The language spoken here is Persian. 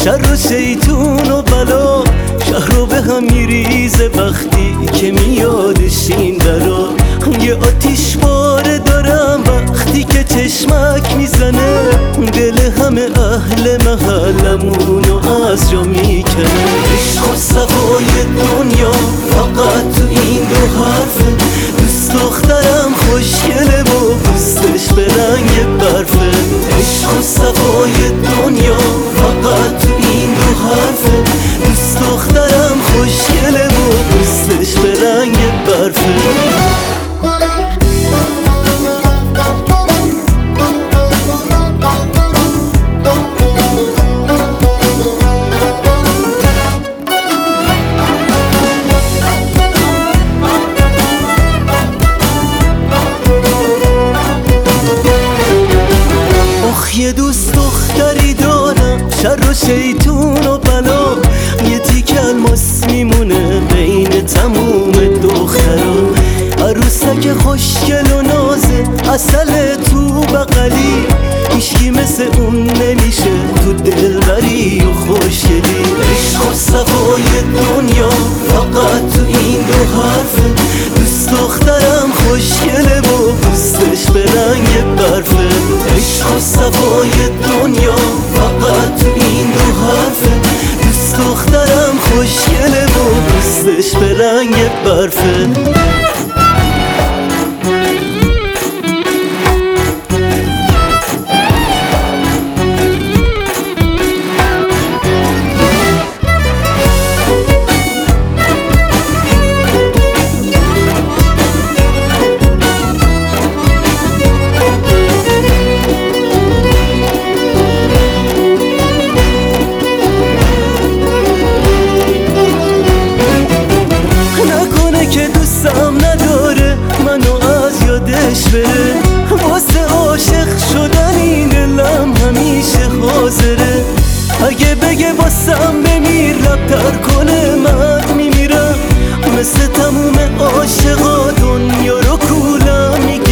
شر و شیطون و بلا شهر رو به هم میریزه وقتی که میادش این درا. یه آتیش باره دارم وقتی که چشمک میزنه، دل همه اهل محلمونو از جا میکنه. عشق و صفای دنیا فقط تو این دو حرفه، دوست دخترم خوشگله و پوستش به رنگ برفه. عشق و صفای دنیا فقط تو این دو حرفه، دوست دخترم خوشگله و پوستش به رنگ برفه. یه دوست دختری دارم شر و شیطون و بلا، یه تیک الماس میمونه بین تموم دخترا. عروسک خوشگل و نازه عسل تو بغلی، هیچکی مثل اون نمیشه تو دلبری و خوشگلی. عشق و صفای دنیا فقط تو این دو حرفه، دوست دخترم خوشگله و پوستش به رنگ برفه. عشق و صفای دنیا فقط تو این دو حرفه، دوست دخترم خوشگله و پوستش به رنگ برفه. که دوستم نداره منو از یادش بره، واسه عاشق شدن این دلم همیشه حاضره. اگه بگه واسم بمیر لب تر کنه من میمیرم، مثل تموم عاشقا دنیا رو کولم